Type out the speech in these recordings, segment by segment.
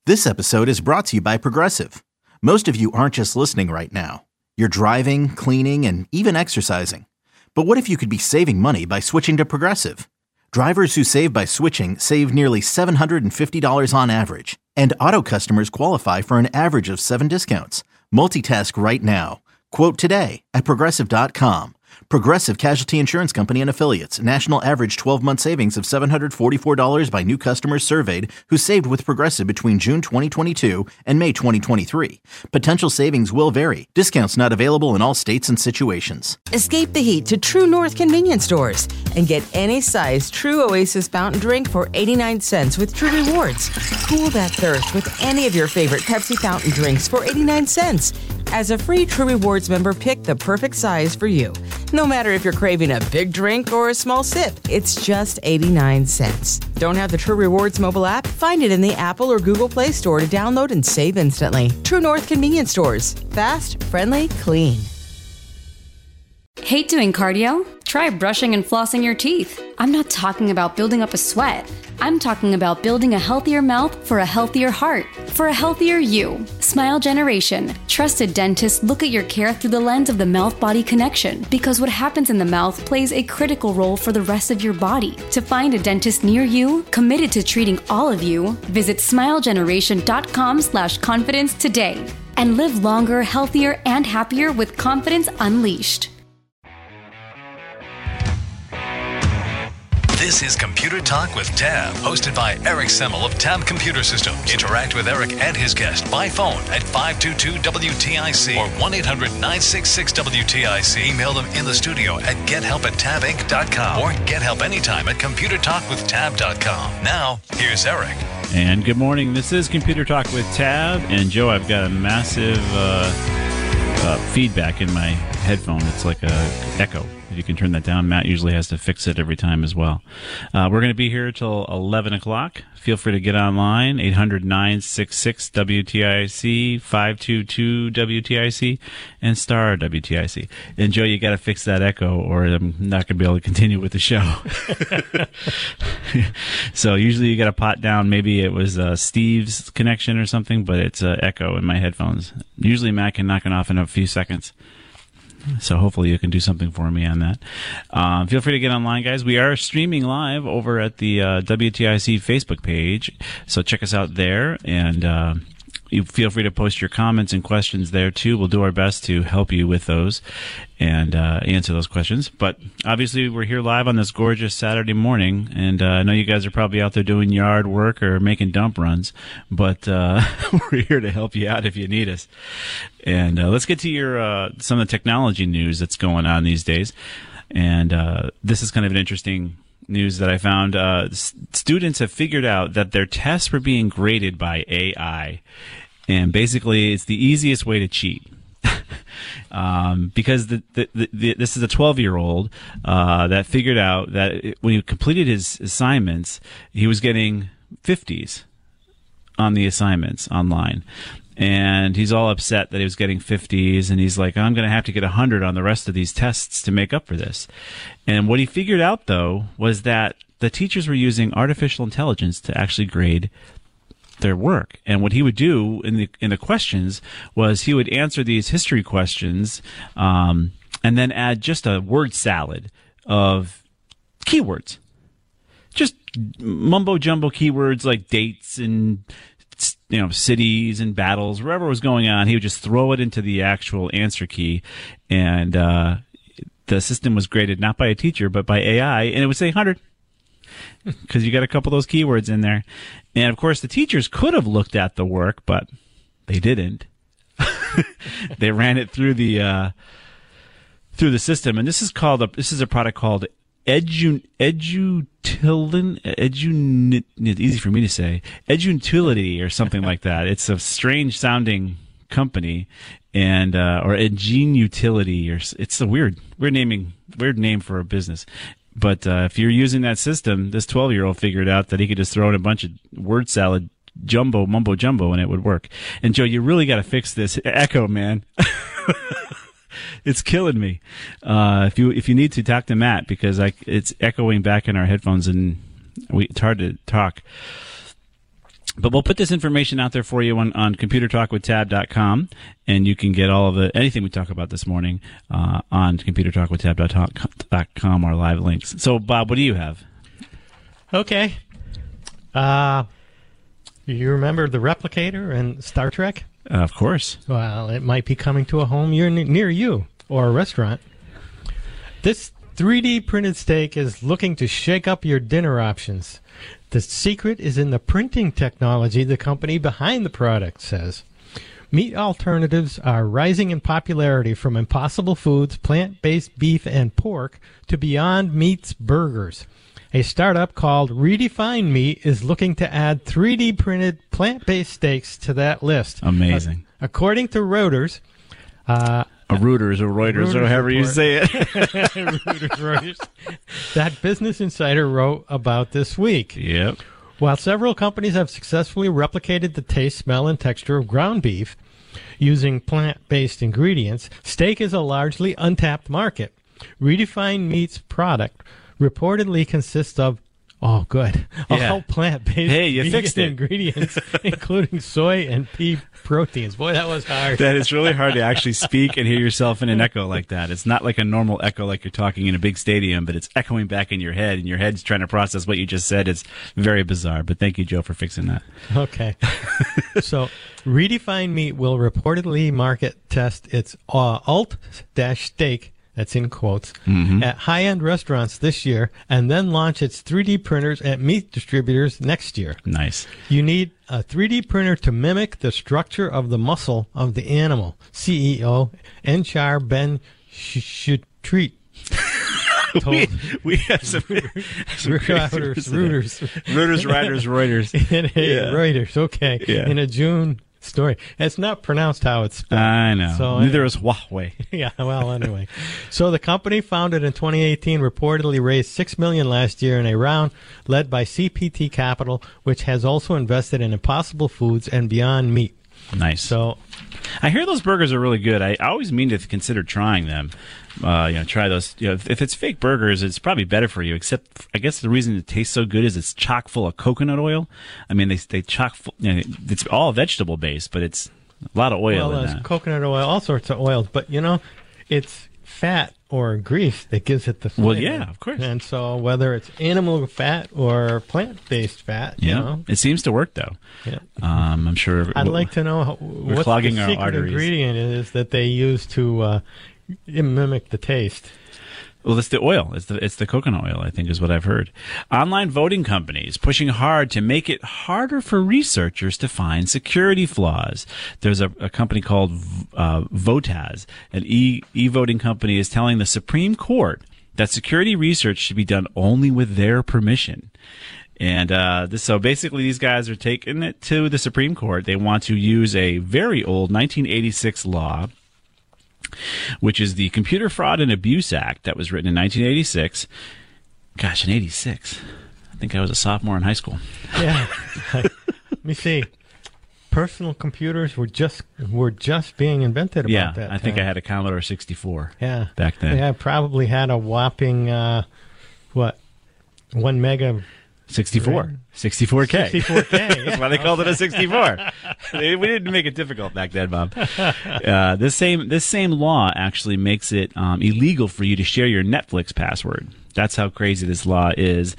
This episode is brought to you by Progressive. Most of you aren't just listening right now. You're driving, cleaning, and even exercising. But what if you could be saving money by switching to Progressive? Drivers who save by switching save nearly $750 on average. And auto customers qualify for an average of 7 discounts. Multitask right now. Quote today at Progressive.com. Progressive Casualty Insurance Company and Affiliates. National average 12-month savings of $744 by new customers surveyed who saved with Progressive between June 2022 and May 2023. Potential savings will vary. Discounts not available in all states and situations. Escape the heat to True North convenience stores and get any size True Oasis fountain drink for 89 cents with True Rewards. Cool that thirst with any of your favorite Pepsi fountain drinks for 89 cents. As a free True Rewards member, pick the perfect size for you. No matter if you're craving a big drink or a small sip, it's just 89 cents. Don't have the True Rewards mobile app? Find it in the Apple or Google Play Store to download and save instantly. True North convenience stores. Fast, friendly, clean. Hate doing cardio? Try brushing and flossing your teeth. I'm not talking about building up a sweat. I'm talking about building a healthier mouth for a healthier heart, for a healthier you. Smile Generation. Trusted dentists look at your care through the lens of the mouth-body connection, because what happens in the mouth plays a critical role for the rest of your body. To find a dentist near you, committed to treating all of you, visit smilegeneration.com/confidence today and live longer, healthier, and happier with confidence unleashed. This is Computer Talk with Tab, hosted by Eric Semmel of Tab Computer Systems. Interact with Eric and his guest by phone at 522-WTIC or 1-800-966-WTIC. Email them in the studio at gethelp@tabinc.com or get help anytime at computertalkwithtab.com. Now, here's Eric. And good morning. This is Computer Talk with Tab. And Joe, I've got a massive feedback in my headphone. It's like a echo. You can turn that down. Matt usually has to fix it every time as well. We're going to be here till 11 o'clock. Feel free to get online, 800-966-WTIC, 522-WTIC, and star WTIC. And Joe, you got to fix that echo or I'm not going to be able to continue with the show. So usually you got to pot down. Maybe it was Steve's connection or something, but it's echo in my headphones. Usually Matt can knock it off in a few seconds. So hopefully you can do something for me on that. Feel free to get online, guys. We are streaming live over at the WTIC Facebook page, so check us out there. And you feel free to post your comments and questions there, too. We'll do our best to help you with those and answer those questions. But obviously we're here live on this gorgeous Saturday morning, and I know you guys are probably out there doing yard work or making dump runs, but we're here to help you out if you need us. And let's get to your some of the technology news that's going on these days. And this is kind of an interesting news that I found. Students have figured out that their tests were being graded by AI. And basically, it's the easiest way to cheat. Because this is a 12-year-old that figured out that when he completed his assignments, he was getting 50s on the assignments online. And he's all upset that he was getting 50s, and he's like, I'm going to have to get 100 on the rest of these tests to make up for this. And what he figured out, though, was that the teachers were using artificial intelligence to actually grade their work. And what he would do in the questions was he would answer these history questions and then add just a word salad of keywords. Just mumbo-jumbo keywords like dates and cities and battles, wherever was going on. He would just throw it into the actual answer key, and the system was graded not by a teacher but by AI, and it would say 100. Because you got a couple of those keywords in there. And, of course, the teachers could have looked at the work, but they didn't. They ran it through the system. And this is a product called Edutilin, easy for me to say, Edutility or something like that. It's a strange-sounding company, and or Edutility, or it's a weird name for a business. But if you're using that system, this 12-year-old figured out that he could just throw in a bunch of word salad, mumbo jumbo, and it would work. And Joe, you really got to fix this echo, man. It's killing me. If you need to, talk to Matt, because it's echoing back in our headphones, and it's hard to talk. But we'll put this information out there for you on computertalkwithtab.com, and you can get all of anything we talk about this morning on computertalkwithtab.com, our live links. So, Bob, what do you have? Okay. You remember the replicator in Star Trek? Of course. Well, it might be coming to a home near you or a restaurant. This 3D printed steak is looking to shake up your dinner options. The secret is in the printing technology the company behind the product says. Meat alternatives are rising in popularity, from Impossible Foods, plant-based beef and pork, to Beyond Meat's burgers. A startup called Redefine Meat is looking to add 3D printed plant-based steaks to that list. Amazing. According to Reuters, Reuters or Reuters or however you say it. Reuters, that Business Insider wrote about this week. Yep. While several companies have successfully replicated the taste, smell, and texture of ground beef using plant-based ingredients, steak is a largely untapped market. Redefined Meat's product reportedly consists of all plant-based hey, you fixed it. ingredients, including soy and pea proteins. Boy, that was hard. That is really hard to actually speak and hear yourself in an echo like that. It's not like a normal echo like you're talking in a big stadium, but it's echoing back in your head, and your head's trying to process what you just said. It's very bizarre, but thank you, Joe, for fixing that. Okay. So, Redefined Meat will reportedly market test its alt-steak, that's in quotes, at high-end restaurants this year, and then launch its 3D printers at meat distributors next year. Nice. You need a 3D printer to mimic the structure of the muscle of the animal. CEO Enchar Ben Shetreat. We have some Reuters. Reuters, okay. Yeah. In a June story. It's not pronounced how it's spelled. I know. So, neither is Huawei. Yeah, well, anyway. So the company, founded in 2018, reportedly raised $6 million last year in a round led by CPT Capital, which has also invested in Impossible Foods and Beyond Meat. Nice. So I hear those burgers are really good. I always mean to consider trying them. Try those. If it's fake burgers, it's probably better for you. Except, I guess the reason it tastes so good is it's chock full of coconut oil. I mean, they chock full. It's all vegetable based, but it's a lot of oil in that. Coconut oil, all sorts of oils, but it's fat or grease that gives it the flavor. Well, yeah, of course. And so whether it's animal fat or plant-based fat, it seems to work though. Yeah. I'm sure. I'd like to know what clogging the our secret arteries. ingredient is that they use to mimic the taste. Well, it's the oil. It's the coconut oil, I think, is what I've heard. Online voting companies pushing hard to make it harder for researchers to find security flaws. There's a company called Votaz, an e-voting company, is telling the Supreme Court that security research should be done only with their permission. And so basically these guys are taking it to the Supreme Court. They want to use a very old 1986 law, which is the Computer Fraud and Abuse Act that was written in 1986. Gosh, in 86. I think I was a sophomore in high school. Yeah. Let me see. Personal computers were just being invented about that I think time. I had a Commodore 64 Yeah, back then. I probably had a whopping, 1 mega... 64. 64K. 64K. That's why they called it a 64. We didn't make it difficult back then, Bob. This same law actually makes it illegal for you to share your Netflix password. That's how crazy this law is.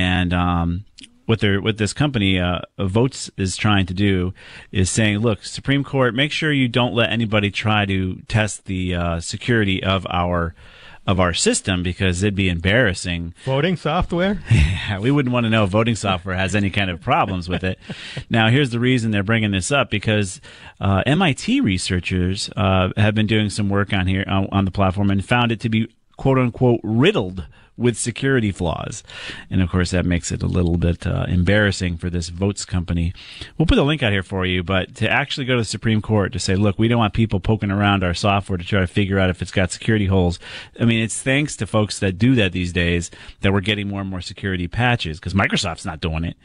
And what this company Votes is trying to do is saying, look, Supreme Court, make sure you don't let anybody try to test the security of our system, because it'd be embarrassing. Voting software? Yeah, we wouldn't want to know if voting software has any kind of problems with it. Now, here's the reason they're bringing this up, because MIT researchers have been doing some work on the platform and found it to be, quote unquote, riddled with security flaws. And of course that makes it a little bit embarrassing for this Votes company. We'll put a link out here for you, but to actually go to the Supreme Court to say, look, we don't want people poking around our software to try to figure out if it's got security holes. I mean, it's thanks to folks that do that these days that we're getting more and more security patches, because Microsoft's not doing it.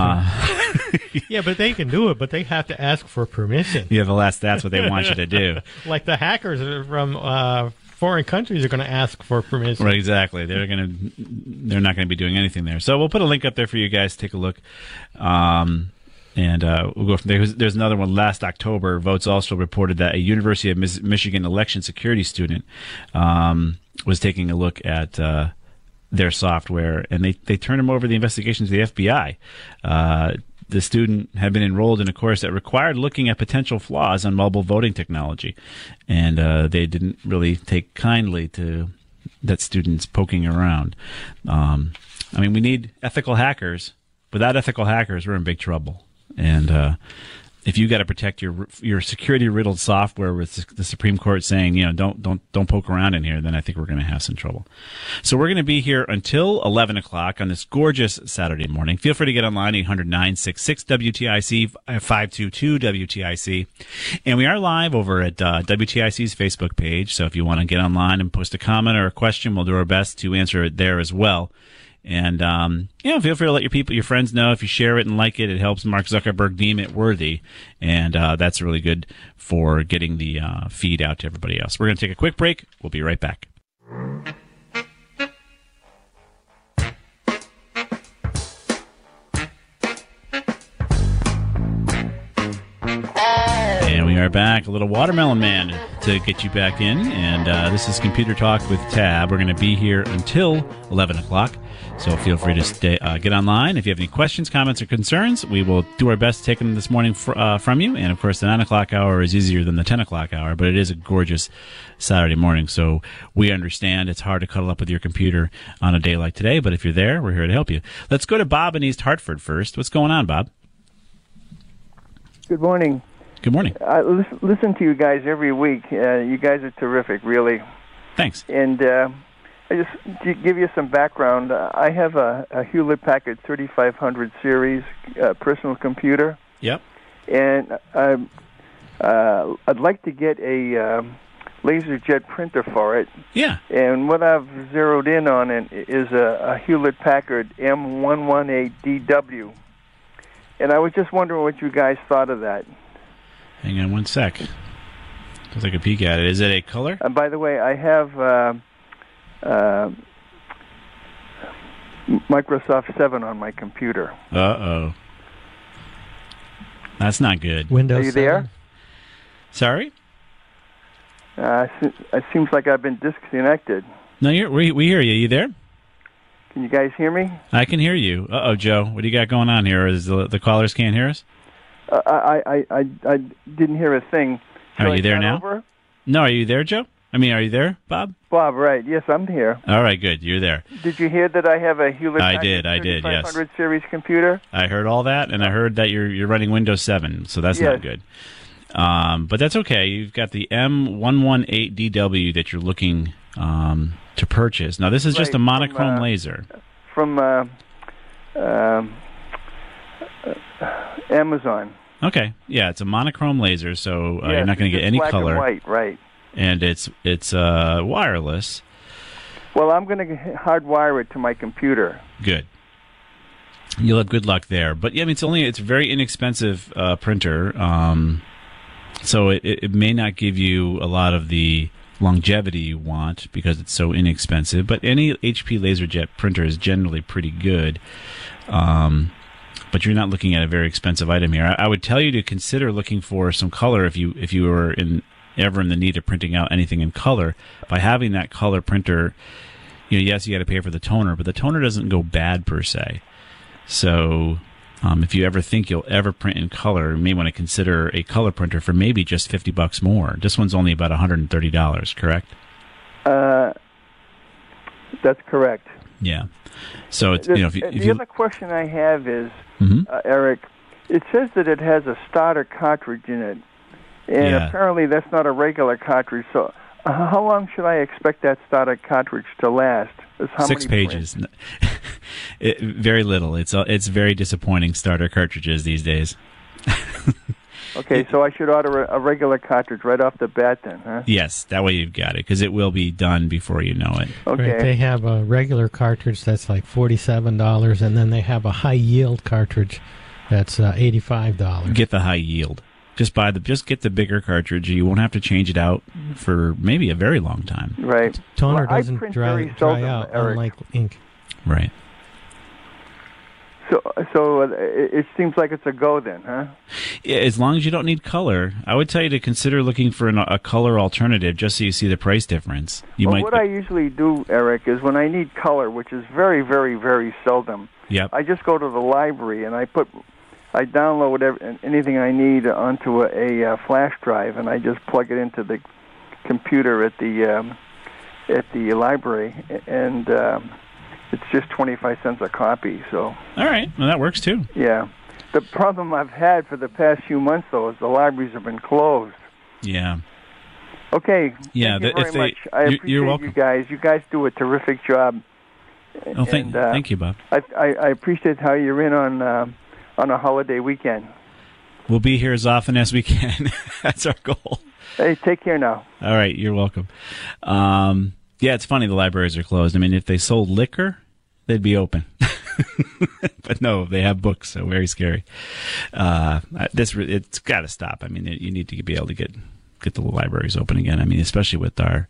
Yeah, but they can do it, but they have to ask for permission. Yeah, that's what they want you to do. Like the hackers from foreign countries are going to ask for permission. Right, exactly. They're not going to be doing anything there. So we'll put a link up there for you guys to take a look. And we'll go from there. There's another one. Last October, Votes also reported that a University of Michigan election security student was taking a look at their software, and they turned him over the investigation to the FBI. The student had been enrolled in a course that required looking at potential flaws on mobile voting technology, and they didn't really take kindly to that student's poking around. I mean, we need ethical hackers. Without ethical hackers, we're in big trouble. And if you got to protect your security-riddled software with the Supreme Court saying, don't poke around in here, then I think we're going to have some trouble. So we're going to be here until 11 o'clock on this gorgeous Saturday morning. Feel free to get online, 800-966-WTIC, 522-WTIC. And we are live over at WTIC's Facebook page. So if you want to get online and post a comment or a question, we'll do our best to answer it there as well. And, feel free to let your friends know. If you share it and like it, it helps Mark Zuckerberg deem it worthy. And that's really good for getting the feed out to everybody else. We're going to take a quick break. We'll be right back. And we are back. A little Watermelon Man to get you back in. And this is Computer Talk with Tab. We're going to be here until 11 o'clock. So feel free to get online. If you have any questions, comments, or concerns, we will do our best to take them this morning from you. And, of course, the 9 o'clock hour is easier than the 10 o'clock hour, but it is a gorgeous Saturday morning. So we understand it's hard to cuddle up with your computer on a day like today, but if you're there, we're here to help you. Let's go to Bob in East Hartford first. What's going on, Bob? Good morning. Good morning. I listen to you guys every week. You guys are terrific, really. Thanks. And I just to give you some background. I have a Hewlett-Packard 3500 series personal computer. Yep. And I'd like to get a LaserJet printer for it. Yeah. And what I've zeroed in on it is a Hewlett-Packard M118DW. And I was just wondering what you guys thought of that. Hang on one sec. Let's take a peek at it. Is it a color? And by the way, I have Microsoft 7 on my computer. Uh-oh. That's not good. Windows Are you 7? there? Sorry? It seems like I've been disconnected. No, we hear you. You there? Can you guys hear me? I can hear you. Uh-oh, Joe. What do you got going on here? Is the callers can't hear us? I didn't hear a thing. Are you there now? Over? No, are you there, Joe? I mean, are you there, Bob? Bob, right. Yes, I'm here. All right, good. You're there. Did you hear that I have a Hewlett-Packard I did, yes. 3500 series computer? I heard all that, and I heard that you're running Windows 7, so that's not good. But that's okay. You've got the M118DW that you're looking to purchase. Now, this is just a monochrome laser. From Amazon. Okay. Yeah, it's a monochrome laser, so Yes, you're not going to get any black color. And white, right. And it's wireless. Well, I'm going to hardwire it to my computer. Good. You'll have good luck there. But yeah, I mean, it's a very inexpensive printer, so it may not give you a lot of the longevity you want because it's so inexpensive. But any HP LaserJet printer is generally pretty good. But you're not looking at a very expensive item here. I would tell you to consider looking for some color if you were ever in the need of printing out anything in color. By having that color printer, yes, you got to pay for the toner, but the toner doesn't go bad per se. So if you ever think you'll ever print in color, you may want to consider a color printer for maybe just $50 more. This one's only about $130, correct? That's correct. Yeah. So it's the other question I have is, Eric, it says that it has a starter cartridge in it, and apparently that's not a regular cartridge. So how long should I expect that starter cartridge to last? 6 pages. Very little. It's very disappointing starter cartridges these days. Okay, so I should order a regular cartridge right off the bat then, huh? Yes, that way you've got it, because it will be done before you know it. Okay. Right, they have a regular cartridge that's like $47, and then they have a high-yield cartridge that's $85. Get the high yield. Just get the bigger cartridge. You won't have to change it out for maybe a very long time. Right. Toner doesn't dry out, Eric. unlike ink. Right. So it seems like it's a go then, huh? Yeah, as long as you don't need color, I would tell you to consider looking for a color alternative just so you see the price difference. What I usually do, Eric, is when I need color, which is very, very, very seldom, I just go to the library and I download anything I need onto a flash drive, and I just plug it into the computer at the library, and it's just 25 cents a copy. So. All right. Well, that works too. Yeah. The problem I've had for the past few months, though, is the libraries have been closed. Yeah. Okay. Yeah. Thank you very much. I appreciate you're welcome. you guys. You guys do a terrific job. Oh, thank you, Bob. I appreciate how you're in on a holiday weekend. We'll be here as often as we can. That's our goal. Hey, take care now. All right. You're welcome. Yeah, it's funny the libraries are closed. I mean, if they sold liquor, they'd be open. But no, they have books, so very scary. It's got to stop. I mean, you need to be able to get the libraries open again. I mean, especially with our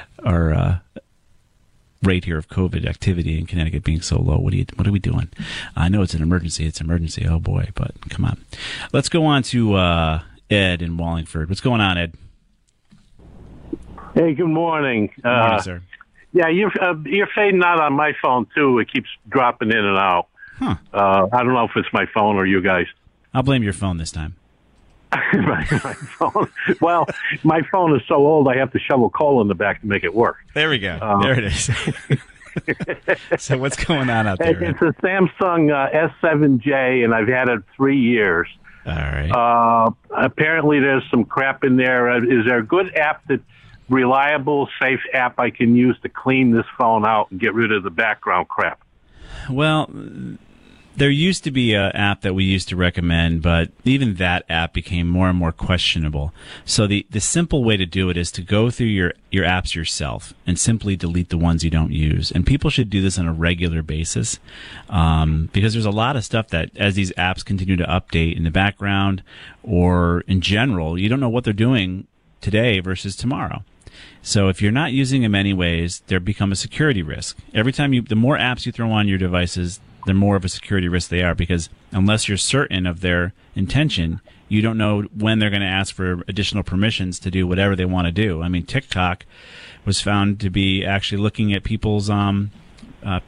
rate here of COVID activity in Connecticut being so low. What are we doing? I know it's an emergency. It's an emergency. Oh boy, but come on. Let's go on to Ed in Wallingford. What's going on, Ed? Hey, good morning. Good morning, sir. Yeah, you're fading out on my phone too. It keeps dropping in and out. Huh. I don't know if it's my phone or you guys. I'll blame your phone this time. my phone. Well, my phone is so old I have to shovel coal in the back to make it work. There we go. There it is. So what's going on out there? It's a Samsung S7J, and I've had it 3 years. All right. Apparently, there's some crap in there. Is there a good app reliable, safe app I can use to clean this phone out and get rid of the background crap? Well, there used to be an app that we used to recommend, but even that app became more and more questionable. So the simple way to do it is to go through your apps yourself and simply delete the ones you don't use. And people should do this on a regular basis because there's a lot of stuff that as these apps continue to update in the background or in general, you don't know what they're doing today versus tomorrow. So if you're not using them anyways, they become a security risk. Every time the more apps you throw on your devices, the more of a security risk they are, because unless you're certain of their intention, you don't know when they're going to ask for additional permissions to do whatever they want to do. I mean, TikTok was found to be actually looking at people's what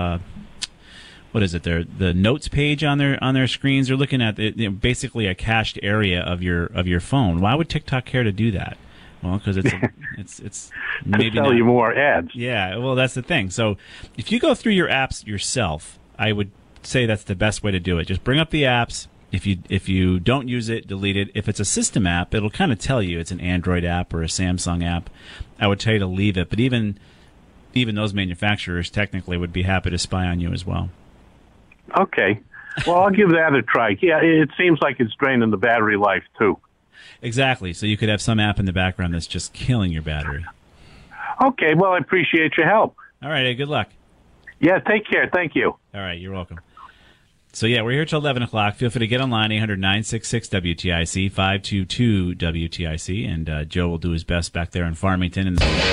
is it? The notes page on their screens. They're looking at basically a cached area of your phone. Why would TikTok care to do that? Well, because it's maybe to sell you more ads. Yeah, well, that's the thing. So if you go through your apps yourself, I would say that's the best way to do it. Just bring up the apps. If you don't use it, delete it. If it's a system app, it'll kind of tell you it's an Android app or a Samsung app. I would tell you to leave it. But even those manufacturers technically would be happy to spy on you as well. Okay. Well, I'll give that a try. Yeah, it seems like it's draining the battery life, too. Exactly. So you could have some app in the background that's just killing your battery. Okay. Well, I appreciate your help. All right. Good luck. Yeah, take care. Thank you. All right. You're welcome. So, yeah, we're here till 11 o'clock. Feel free to get online, 800-966-WTIC, 522-WTIC, and Joe will do his best back there in Farmington and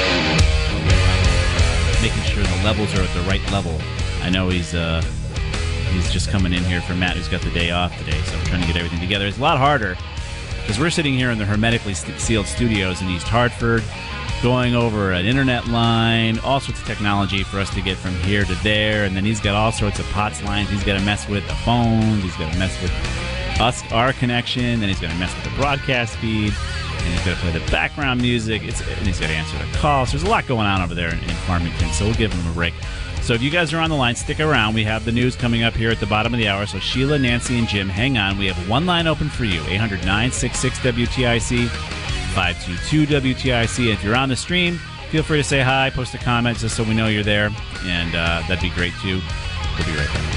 making sure the levels are at the right level. I know he's just coming in here for Matt, who's got the day off today, so I'm trying to get everything together. It's a lot harder because we're sitting here in the hermetically sealed studios in East Hartford, going over an internet line, all sorts of technology for us to get from here to there, and then he's got all sorts of POTS lines he's got to mess with, the phones, he's got to mess with our connection, then he's got to mess with the broadcast feed, and he's got to play the background music, and he's got to answer the calls. So there's a lot going on over there in Farmington, so we'll give him a break. So if you guys are on the line, stick around. We have the news coming up here at the bottom of the hour. So Sheila, Nancy, and Jim, hang on. We have one line open for you, 800-966-WTIC, 522-WTIC. And if you're on the stream, feel free to say hi, post a comment just so we know you're there. And that'd be great, too. We'll be right back.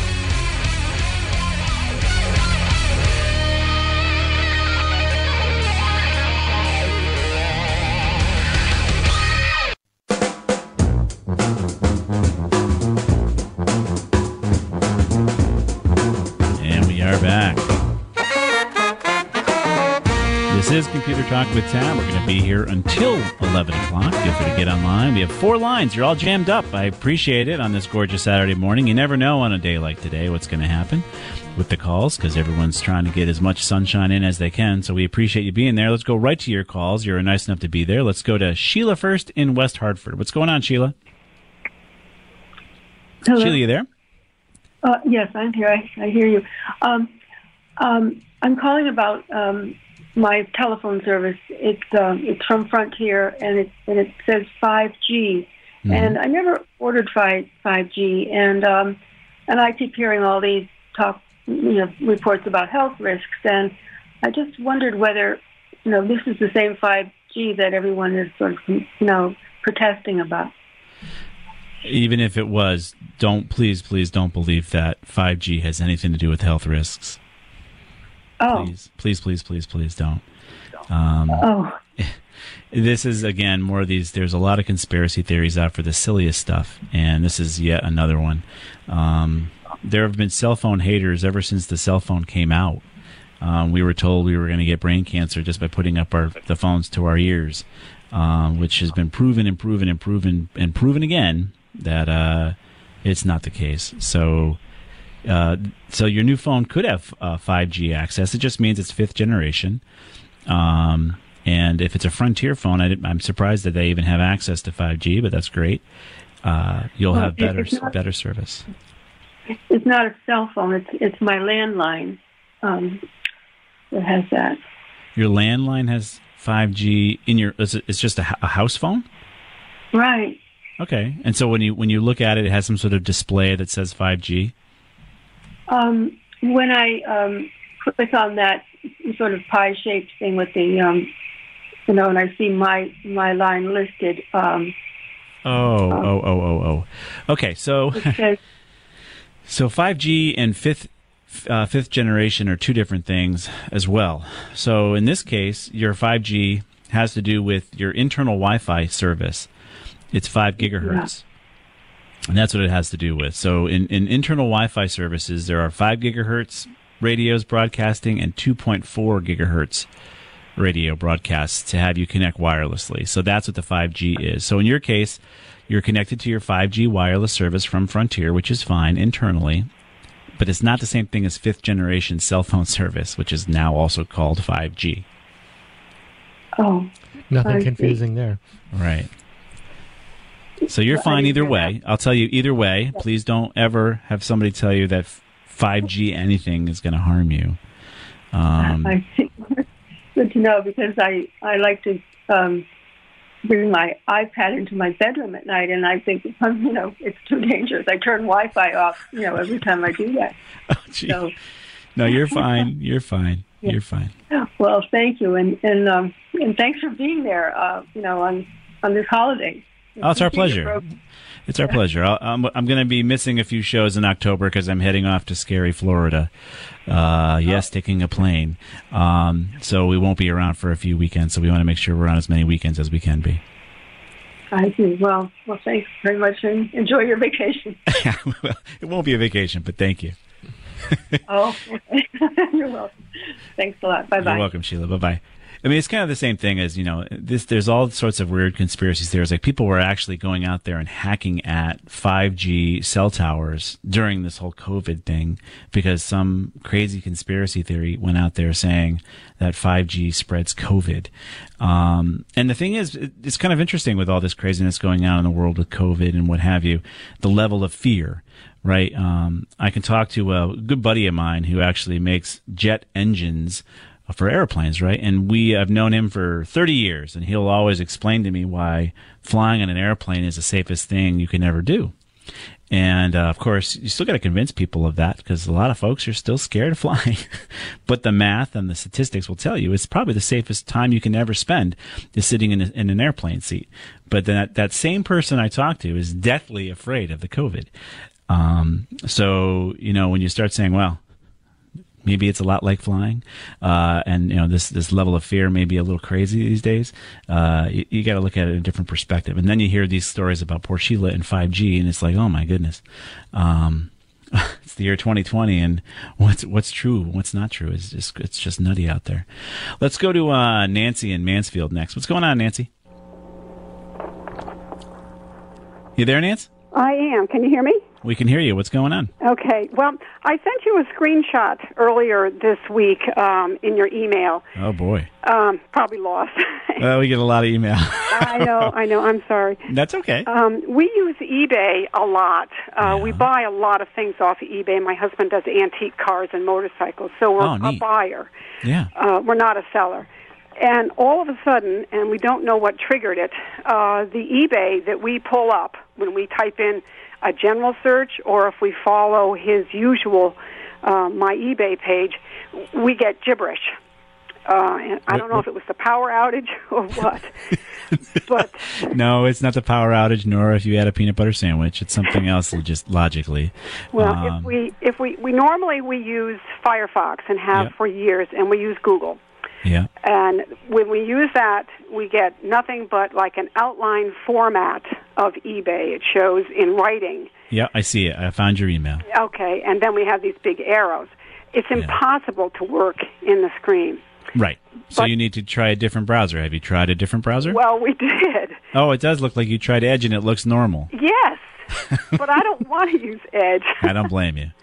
This is Computer Talk with Tab. We're going to be here until 11 o'clock. Feel free to get online. We have 4 lines. You're all jammed up. I appreciate it on this gorgeous Saturday morning. You never know on a day like today what's going to happen with the calls because everyone's trying to get as much sunshine in as they can. So we appreciate you being there. Let's go right to your calls. You're nice enough to be there. Let's go to Sheila first in West Hartford. What's going on, Sheila? Hello. Sheila, you there? Yes, I'm here. I hear you. I'm calling about my telephone service. It's from Frontier, and it says 5G, and I never ordered 5G, and I keep hearing all these reports about health risks, and I just wondered whether this is the same 5G that everyone is sort of protesting about. Even if it was, please don't believe that 5G has anything to do with health risks. Oh. Please don't. This is, again, more of these. There's a lot of conspiracy theories out for the silliest stuff, and this is yet another one. There have been cell phone haters ever since the cell phone came out. We were told we were going to get brain cancer just by putting up the phones to our ears, which has been proven again that it's not the case. So your new phone could have 5G access. It just means it's 5th generation. And if it's a Frontier phone, I'm surprised that they even have access to 5G, but that's great. You'll have better service. It's not a cell phone. It's my landline that has that. Your landline has 5G in your. It's just a house phone. Right. Okay, and so when you look at it, it has some sort of display that says 5G. When I click on that sort of pie-shaped thing with the, and I see my line listed. Okay, so so 5G and fifth generation are two different things as well. So in this case, your 5G has to do with your internal Wi-Fi service. It's 5 gigahertz. Yeah. And that's what it has to do with. So in internal Wi-Fi services, there are 5 gigahertz radios broadcasting and 2.4 gigahertz radio broadcasts to have you connect wirelessly. So that's what the 5G is. So in your case, you're connected to your 5G wireless service from Frontier, which is fine internally, but it's not the same thing as 5th generation cell phone service, which is now also called 5G. Oh. Nothing confusing there. Right. So you're fine either way. I'll tell you either way. Please don't ever have somebody tell you that 5G anything is going to harm you. I think good to know because I like to bring my iPad into my bedroom at night, and I think it's too dangerous. I turn Wi-Fi off every time I do that. Oh, gee. So, no, you're fine. You're fine. Yeah. You're fine. Well, thank you, and thanks for being there. On this holiday. Oh, it's our pleasure. It's our pleasure. I'm going to be missing a few shows in October because I'm heading off to scary Florida. Yes, taking a plane. So we won't be around for a few weekends. So we want to make sure we're on as many weekends as we can be. I see. Well, thanks very much, and enjoy your vacation. Well, it won't be a vacation, but thank you. Oh, okay. You're welcome. Thanks a lot. Bye-bye. You're welcome, Sheila. Bye-bye. I mean, it's kind of the same thing as, there's all sorts of weird conspiracy theories. Like people were actually going out there and hacking at 5G cell towers during this whole COVID thing because some crazy conspiracy theory went out there saying that 5G spreads COVID. And the thing is, it's kind of interesting with all this craziness going on in the world with COVID and what have you, the level of fear. Right. I can talk to a good buddy of mine who actually makes jet engines for airplanes, right? And I've known him for 30 years, and he'll always explain to me why flying on an airplane is the safest thing you can ever do. And, of course, you still got to convince people of that because a lot of folks are still scared of flying. But the math and the statistics will tell you it's probably the safest time you can ever spend is sitting in an airplane seat. But then that same person I talked to is deathly afraid of the COVID. So, when you start saying, well, maybe it's a lot like flying, and this level of fear may be a little crazy these days. You got to look at it in a different perspective, and then you hear these stories about poor Sheila and 5G, and it's like, oh my goodness. It's the year 2020, and what's true, what's not true is it's just nutty out there. Let's go to Nancy in Mansfield next. What's going on, Nancy? You there, Nancy? I am. Can you hear me? We can hear you. What's going on? Okay. Well, I sent you a screenshot earlier this week in your email. Oh, boy. Probably lost. Well, we get a lot of email. I know. I'm sorry. That's okay. We use eBay a lot. We buy a lot of things off of eBay. My husband does antique cars and motorcycles, so we're a buyer. Yeah. We're not a seller. And all of a sudden, and we don't know what triggered it, the eBay that we pull up when we type in a general search or if we follow his usual My eBay page, we get gibberish. And I don't know if it was the power outage or what. But no, it's not the power outage, nor if you had a peanut butter sandwich. It's something else, just logically. Well, if we normally we use Firefox and have for years, and we use Google. Yeah. And when we use that, we get nothing but like an outline format of eBay. It shows in writing. Yeah, I see it. I found your email. Okay, and then we have these big arrows. It's impossible to work in the screen. Right. So you need to try a different browser. Have you tried a different browser? Well, we did. Oh, it does look like you tried Edge and it looks normal. Yes, but I don't want to use Edge. I don't blame you.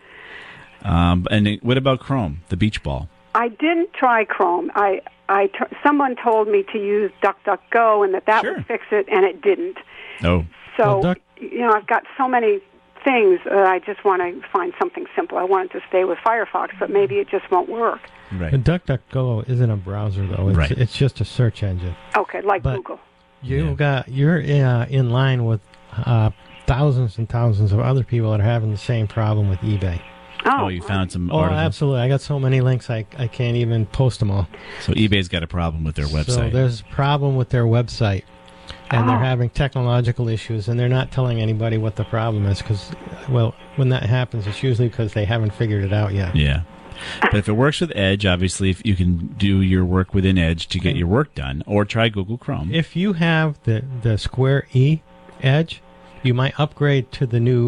And what about Chrome, the beach ball? I didn't try Chrome. Someone told me to use DuckDuckGo and that would fix it, and it didn't. Oh. So, I've got so many things that I just want to find something simple. I wanted to stay with Firefox, but maybe it just won't work. Right. And DuckDuckGo isn't a browser, though. It's just a search engine. Okay, like Google. You're in line with thousands and thousands of other people that are having the same problem with eBay. Oh, you found some articles? Absolutely. I got so many links I can't even post them all. So eBay's got a problem with their website. So there's a problem with their website, and they're having technological issues, and they're not telling anybody what the problem is because, well, when that happens, it's usually because they haven't figured it out yet. Yeah. But if it works with Edge, obviously, if you can do your work within Edge to get your work done, or try Google Chrome. If you have the Square E Edge, you might upgrade to the new,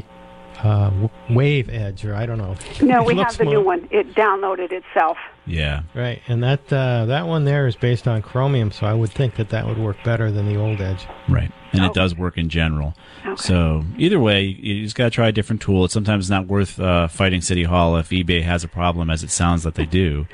Wave Edge, or I don't know. No, we have the new one. It downloaded itself. Yeah. Right, and that one there is based on Chromium, so I would think that would work better than the old Edge. Right, and it does work in general. Okay. So either way, you just got to try a different tool. It's sometimes not worth fighting City Hall if eBay has a problem, as it sounds that they do.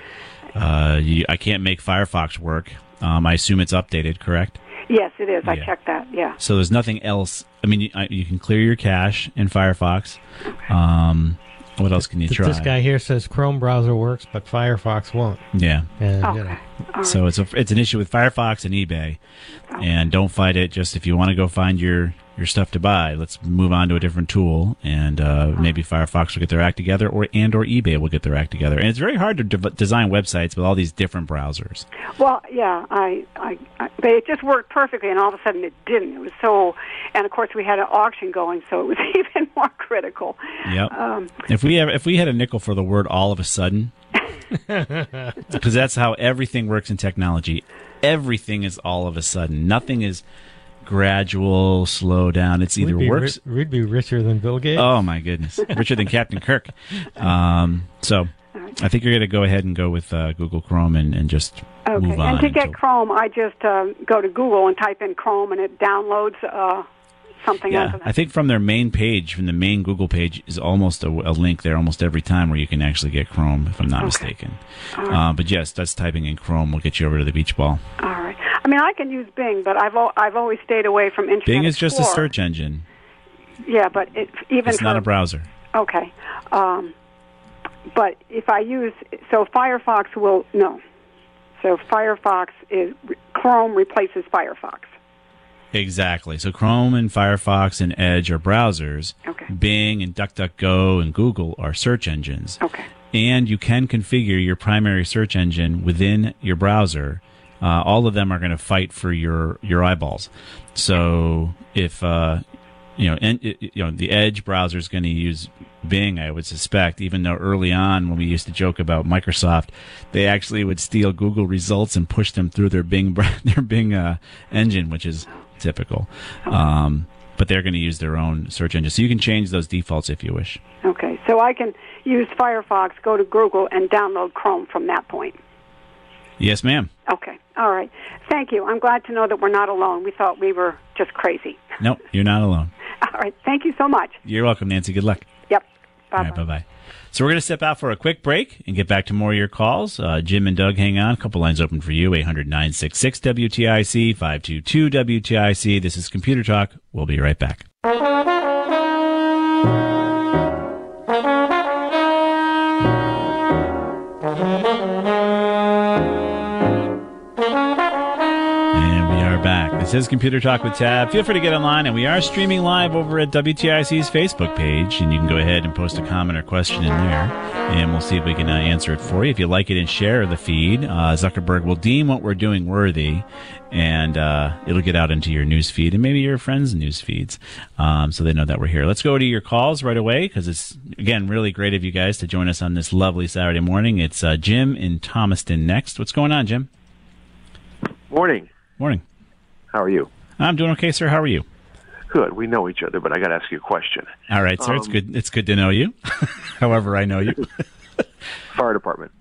I can't make Firefox work. I assume it's updated, correct? Yes, it is. I checked that, yeah. So there's nothing else. I mean, you can clear your cache in Firefox. Okay. What else can you try? This guy here says Chrome browser works, but Firefox won't. Yeah. And, So it's an issue with Firefox and eBay. Okay. And don't fight it. Just if you want to go find your stuff to buy, let's move on to a different tool, and maybe Firefox will get their act together, or eBay will get their act together. And it's very hard to design websites with all these different browsers. Well, yeah, but it just worked perfectly, and all of a sudden it didn't. It was so, and of course we had an auction going, so it was even more critical. Yep. If we had a nickel for the word "all of a sudden," because that's how everything works in technology. Everything is all of a sudden. Nothing is gradual, slow down. It's either works. We'd be richer than Bill Gates. Oh my goodness, richer than Captain Kirk. So I think you're going to go ahead and go with Google Chrome and just move on. And to get Chrome, I just go to Google and type in Chrome, and it downloads something. Yeah, I think from their main page, from the main Google page, is almost a link there almost every time where you can actually get Chrome, if I'm not mistaken. Right. But yes, that's typing in Chrome will get you over to the beach ball. All right. I mean, I can use Bing, but I've always stayed away from Internet Bing is Explorer. just a search engine. Yeah, but it's not a browser. Okay. But if I use Firefox will no. So Firefox is Chrome replaces Firefox. Exactly. So Chrome and Firefox and Edge are browsers. Okay. Bing and DuckDuckGo and Google are search engines. Okay. And you can configure your primary search engine within your browser. All of them are going to fight for your eyeballs. So if the Edge browser is going to use Bing, I would suspect, even though early on when we used to joke about Microsoft, they actually would steal Google results and push them through their Bing engine, which is typical. But but they're going to use their own search engine. So you can change those defaults if you wish. Okay, so I can use Firefox, go to Google, and download Chrome from that point. Yes, ma'am. Okay, all right. Thank you. I'm glad to know that we're not alone. We thought we were just crazy. Nope, you're not alone. All right, thank you so much. You're welcome, Nancy. Good luck. Yep. Bye-bye. All right, bye-bye. So we're going to step out for a quick break and get back to more of your calls. Jim and Doug, hang on. A couple lines open for you. 800-966-WTIC, 522-WTIC. This is Computer Talk. We'll be right back. This is Computer Talk with Tab. Feel free to get online, and we are streaming live over at WTIC's Facebook page, and you can go ahead and post a comment or question in there, and we'll see if we can answer it for you. If you like it and share the feed, Zuckerberg will deem what we're doing worthy, and it'll get out into your news feed and maybe your friends' news feeds, so they know that we're here. Let's go to your calls right away, because it's, again, really great of you guys to join us on this lovely Saturday morning. It's Jim in Thomaston next. What's going on, Jim? Morning. Morning. How are you? I'm doing okay, sir. How are you? Good. We know each other, but I got to ask you a question. All right, sir. It's good. It's good to know you. However, I know you. Fire department.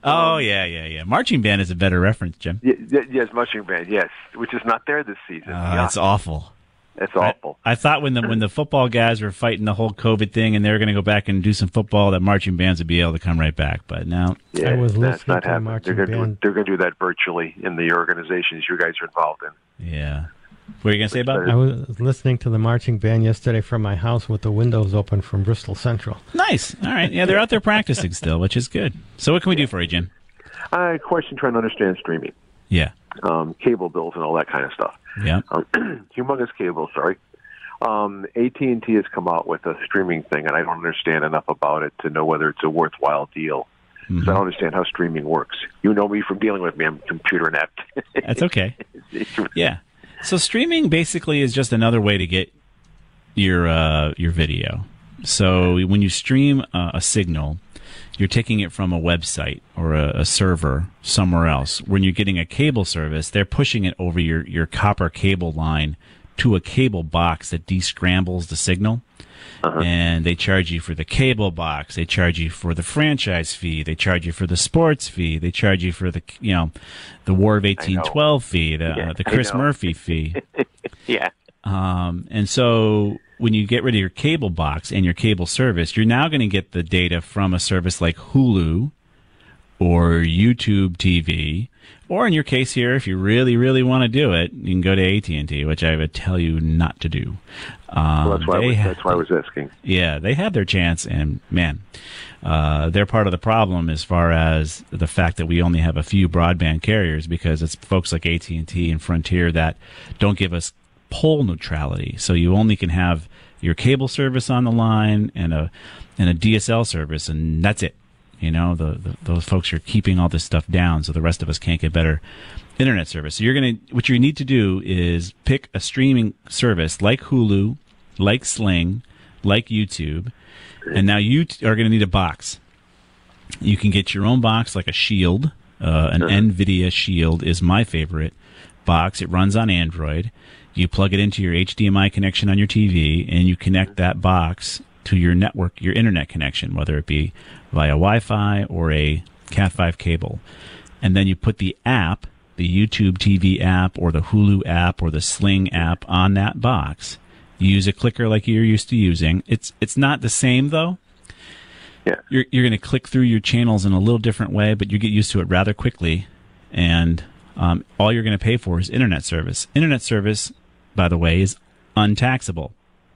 Yeah. Marching band is a better reference, Jim. Yes, marching band. Yes, which is not there this season. It's awful. It's awful. I thought when the football guys were fighting the whole COVID thing and they were going to go back and do some football, that marching bands would be able to come right back. But now, I was that's listening not to happening. marching They're band. going to do that virtually in the organizations you guys are involved in. Yeah. What are you going to say about it? I was listening to the marching band yesterday from my house with the windows open from Bristol Central. Nice. All right. Yeah, they're out there practicing still, which is good. So what can we do for you, Jim? Question trying to understand streaming. Yeah. Cable bills and all that kind of stuff. Yeah. Humongous cable, sorry. AT&T has come out with a streaming thing, and I don't understand enough about it to know whether it's a worthwhile deal. Mm-hmm. So I don't understand how streaming works. You know me from dealing with me. I'm computer inept. That's okay. Yeah. So streaming basically is just another way to get your video. So when you stream a signal, you're taking it from a website or a server somewhere else. When you're getting a cable service, they're pushing it over your copper cable line to a cable box that descrambles the signal. And they charge you for the cable box. They charge you for the franchise fee. They charge you for the sports fee. They charge you for the War of 1812 fee, the Chris Murphy fee. Yeah. And so when you get rid of your cable box and your cable service, you're now going to get the data from a service like Hulu or YouTube TV. Or in your case here, if you really, really want to do it, you can go to AT&T, which I would tell you not to do. Well, that's why I was asking. Yeah, they had their chance, and man, they're part of the problem as far as the fact that we only have a few broadband carriers, because it's folks like AT&T and Frontier that don't give us pole neutrality. So you only can have your cable service on the line and a DSL service, and that's it. You know, those folks are keeping all this stuff down, so the rest of us can't get better internet service. So what you need to do is pick a streaming service like Hulu, like Sling, like YouTube, and now you are going to need a box. You can get your own box, like a Shield. An NVIDIA Shield is my favorite box. It runs on Android. You plug it into your HDMI connection on your TV, and you connect that box to your network, your internet connection, whether it be via Wi-Fi or a Cat5 cable. And then you put the app, the YouTube TV app or the Hulu app or the Sling app on that box. You use a clicker like you're used to using. It's not the same, though. Yeah. You're going to click through your channels in a little different way, but you get used to it rather quickly. And all you're going to pay for is internet service. Internet service, by the way, is untaxable.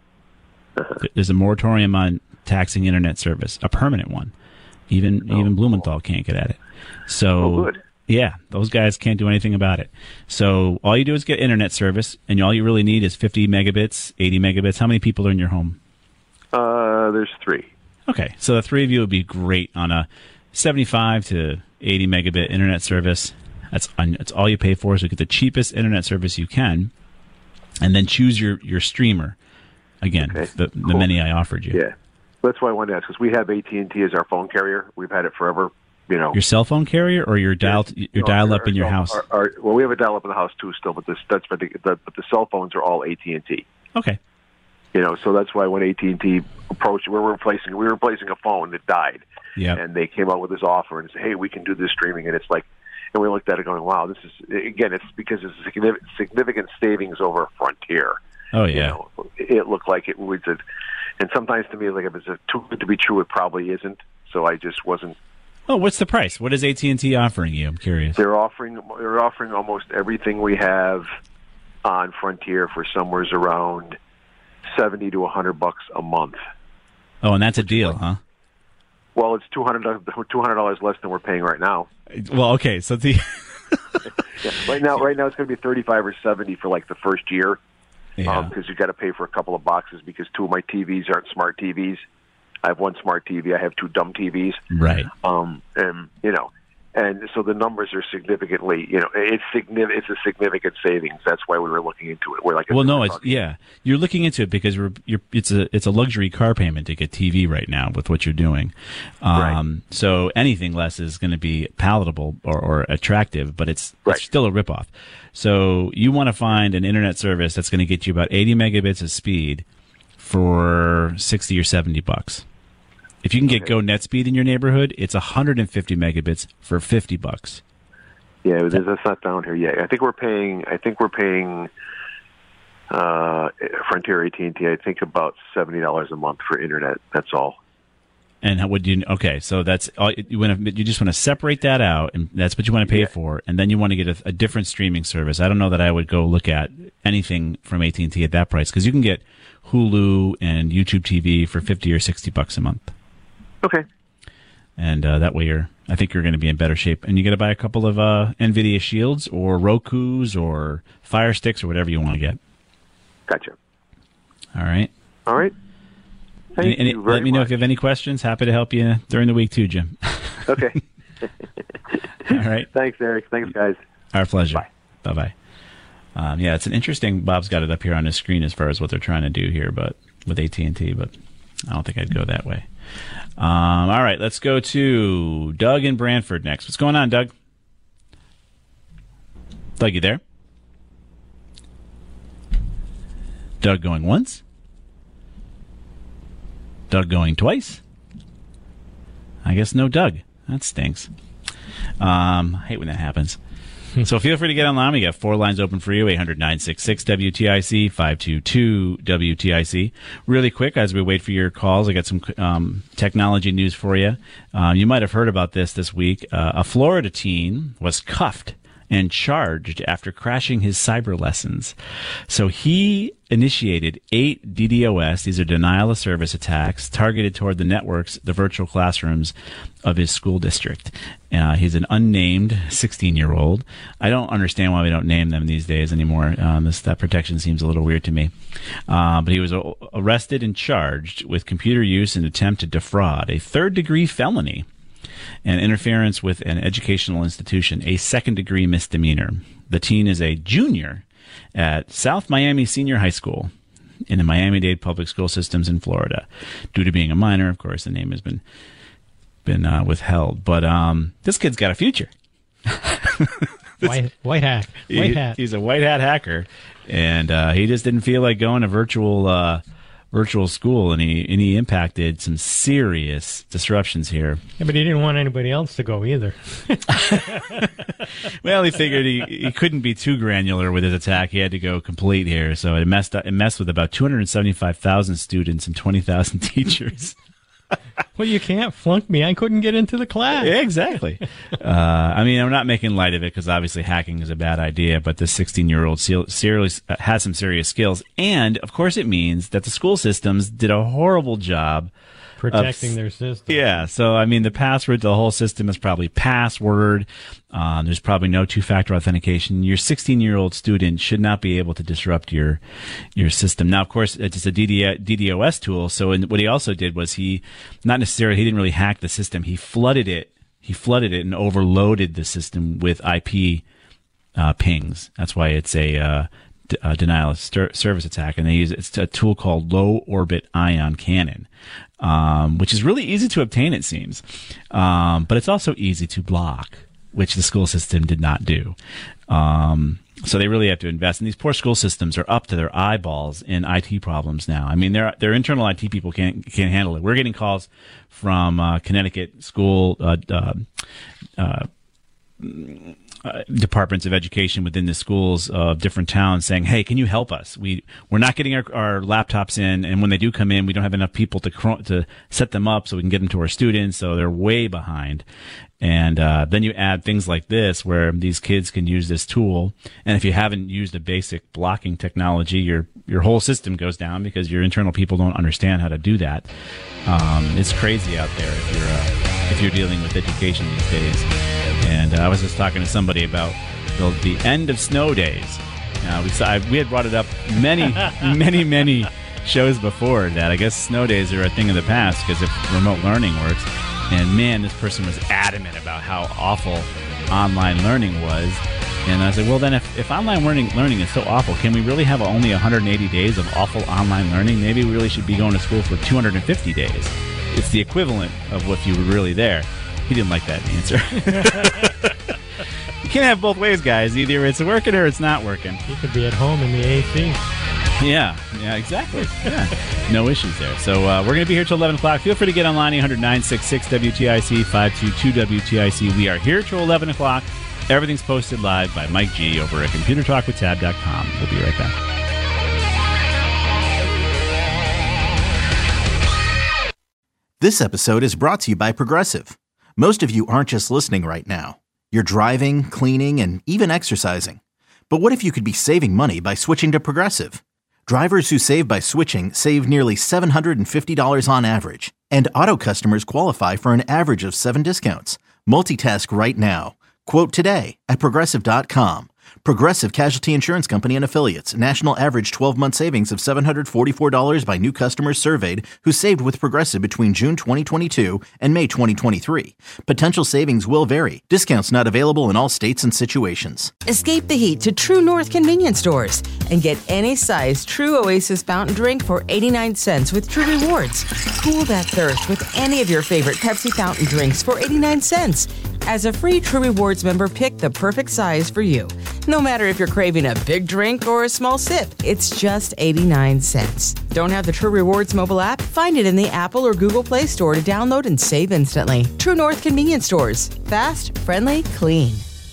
There's a moratorium on taxing internet service, a permanent one. Even Blumenthal can't get at it. So, good. Yeah, those guys can't do anything about it. So all you do is get internet service, and all you really need is 50 megabits, 80 megabits. How many people are in your home? There's 3. Okay, so the 3 of you would be great on a 75 to 80 megabit internet service. That's all you pay for, so you get the cheapest internet service you can, and then choose your streamer. Again, okay. the many I offered you. Yeah, that's why I wanted to ask, because we have AT&T as our phone carrier. We've had it forever. You know, your cell phone carrier or your dial up in your house. Well, we have a dial up in the house too, still, but the cell phones are all AT&T. Okay. So that's why when AT&T approached, we were replacing a phone that died. Yep. And they came out with this offer and said, hey, we can do this streaming. And it's like, and we looked at it going, wow, this is, again, it's because it's a significant savings over Frontier. Oh, yeah. It looked like it was, and sometimes to me, it's like if it's too good to be true, it probably isn't. So I just wasn't. Oh, what's the price? What is AT&T offering you? I'm curious. They're offering almost everything we have on Frontier for somewhere around $70 to $100 a month. Oh, and that's a deal, huh? Well, it's $200 less than we're paying right now. Well, okay, so yeah, right now it's going to be $35 or $70 for like the first year, because you got to pay for a couple of boxes because two of my TVs aren't smart TVs. I have one smart TV. I have two dumb TVs. Right. And so the numbers are significantly, it's a significant savings. That's why we were looking into it. We're like, you're looking into it because it's a luxury car payment to get TV right now with what you're doing. Right. So anything less is going to be palatable or attractive, but it's still a ripoff. So you want to find an internet service that's going to get you about 80 megabits of speed for $60 or $70. If you can get Go Net Speed in your neighborhood, it's 150 megabits for $50. Yeah, that's not down here yet. I think we're paying Frontier AT&T. I think about $70 a month for internet. That's all. And how would you? Okay, so that's all. You just want to separate that out, and that's what you want to pay for, and then you want to get a different streaming service. I don't know that I would go look at anything from AT&T at that price because you can get Hulu and YouTube TV for $50 or $60 a month. Okay. And that way I think you're going to be in better shape. And you got to buy a couple of NVIDIA Shields or Rokus or Fire Sticks or whatever you want to get. Gotcha. All right. Thank you very let me know if you have any questions. Happy to help you during the week too, Jim. Okay. All right. Thanks, Eric. Thanks, guys. Our pleasure. Bye. Bye-bye. It's an interesting. Bob's got it up here on his screen as far as what they're trying to do here, but with AT&T, but I don't think I'd go that way. All right, let's go to Doug in Brantford next. What's going on, Doug? Doug, you there? Doug going once? Doug going twice? I guess no Doug. That stinks. I hate when that happens. So feel free to get online. We got 4 lines open for you, 800-966-WTIC, 522-WTIC. Really quick, as we wait for your calls, I got some technology news for you. You might have heard about this week. A Florida teen was cuffed and charged after crashing his cyber lessons. So he initiated 8 DDoS, these are denial of service attacks, targeted toward the networks, the virtual classrooms of his school district. He's an unnamed 16-year-old. I don't understand why we don't name them these days anymore. That protection seems a little weird to me. But he was arrested and charged with computer use and attempt to defraud, a third-degree felony, and interference with an educational institution, a second-degree misdemeanor. The teen is a junior at South Miami Senior High School in the Miami-Dade Public School Systems in Florida. Due to being a minor, of course, the name has been withheld. But this kid's got a future. White hat. He's a white hat hacker, and he just didn't feel like going to virtual school, and he impacted some serious disruptions here. Yeah, but he didn't want anybody else to go either. Well, he figured he couldn't be too granular with his attack. He had to go complete here, so it messed with about 275,000 students and 20,000 teachers. Well, you can't flunk me. I couldn't get into the class. Yeah, exactly. I'm not making light of it because obviously hacking is a bad idea, but this 16-year-old seriously has some serious skills. And, of course, it means that the school systems did a horrible job protecting their system. Yeah, so, the password to the whole system is probably password. There's probably no two-factor authentication. Your 16-year-old student should not be able to disrupt your system. Now, of course, it's a DDoS tool, so what he also did was he didn't really hack the system. He flooded it and overloaded the system with IP pings. That's why it's a denial of service attack, and it's a tool called Low Orbit Ion Cannon, which is really easy to obtain, it seems, but it's also easy to block, which the school system did not do. So they really have to invest. And these poor school systems are up to their eyeballs in IT problems now. I mean, their internal IT people can't handle it. We're getting calls from Connecticut school departments of education within the schools of different towns saying, hey, can you help us? We're not getting our laptops in, and when they do come in, we don't have enough people to set them up so we can get them to our students, so they're way behind. And then you add things like this where these kids can use this tool, and if you haven't used a basic blocking technology, your whole system goes down because your internal people don't understand how to do that. It's crazy out there if you're dealing with education these days. And I was just talking to somebody about the end of snow days. We had brought it up many shows before that I guess snow days are a thing of the past because if remote learning works. And man, this person was adamant about how awful online learning was. And I was like, well, then if online learning is so awful, can we really have only 180 days of awful online learning? Maybe we really should be going to school for 250 days. It's the equivalent of if you were really there. He didn't like that answer. You can't have both ways, guys. Either it's working or it's not working. You could be at home in the AC. Yeah, exactly. Yeah, no issues there. So we're going to be here till 11 o'clock. Feel free to get online, 800-966-WTIC, 522-WTIC. We are here till 11 o'clock. Everything's posted live by Mike G over at ComputerTalkWithTab.com. We'll be right back. This episode is brought to you by Progressive. Most of you aren't just listening right now. You're driving, cleaning, and even exercising. But what if you could be saving money by switching to Progressive? Drivers who save by switching save nearly $750 on average. And auto customers qualify for an average of 7 discounts. Multitask right now. Quote today at Progressive.com. Progressive Casualty Insurance Company and Affiliates. National average 12-month savings of $744 by new customers surveyed who saved with Progressive between June 2022 and May 2023. Potential savings will vary. Discounts not available in all states and situations. Escape the heat to True North convenience stores and get any size True Oasis fountain drink for 89 cents with True Rewards. Cool that thirst with any of your favorite Pepsi fountain drinks for 89 cents. As a free True Rewards member, pick the perfect size for you. No matter if you're craving a big drink or a small sip, it's just 89 cents. Don't have the True Rewards mobile app? Find it in the Apple or Google Play Store to download and save instantly. True North convenience stores. Fast, friendly, clean.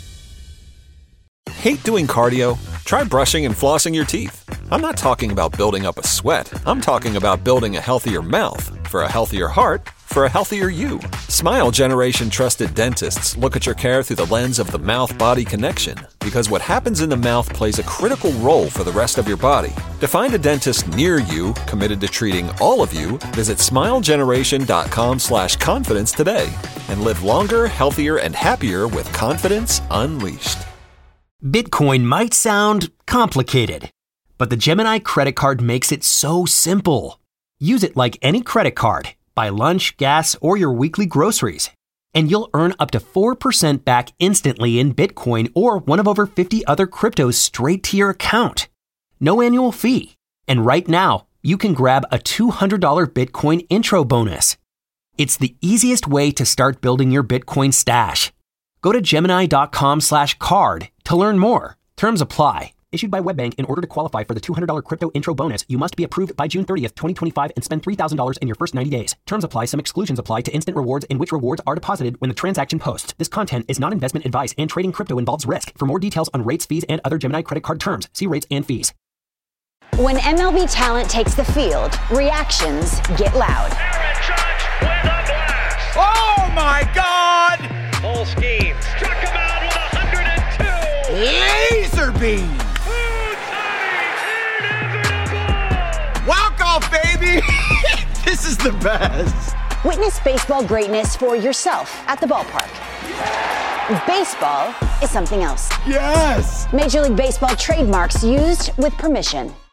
Hate doing cardio? Try brushing and flossing your teeth. I'm not talking about building up a sweat. I'm talking about building a healthier mouth. For a healthier heart, for a healthier you. Smile Generation trusted dentists look at your care through the lens of the mouth-body connection, because what happens in the mouth plays a critical role for the rest of your body. To find a dentist near you committed to treating all of you, visit smilegeneration.com/confidence today and live longer, healthier, and happier with confidence unleashed. Bitcoin might sound complicated, but the Gemini credit card makes it so simple. Use it like any credit card. Buy lunch, gas, or your weekly groceries, and you'll earn up to 4% back instantly in Bitcoin or one of over 50 other cryptos straight to your account. No annual fee. And right now, you can grab a $200 Bitcoin intro bonus. It's the easiest way to start building your Bitcoin stash. Go to Gemini.com/card to learn more. Terms apply. Issued by WebBank. In order to qualify for the $200 crypto intro bonus, you must be approved by June 30th, 2025 and spend $3,000 in your first 90 days. Terms apply. Some exclusions apply to instant rewards in which rewards are deposited when the transaction posts. This content is not investment advice and trading crypto involves risk. For more details on rates, fees, and other Gemini credit card terms, see rates and fees. When MLB talent takes the field, reactions get loud. Aaron Judge with a blast. Oh my God! Full scheme. Struck him out with 102. Laser beam. Walk off, baby! This is the best. Witness baseball greatness for yourself at the ballpark. Baseball is something else. Yes! Major League Baseball trademarks used with permission.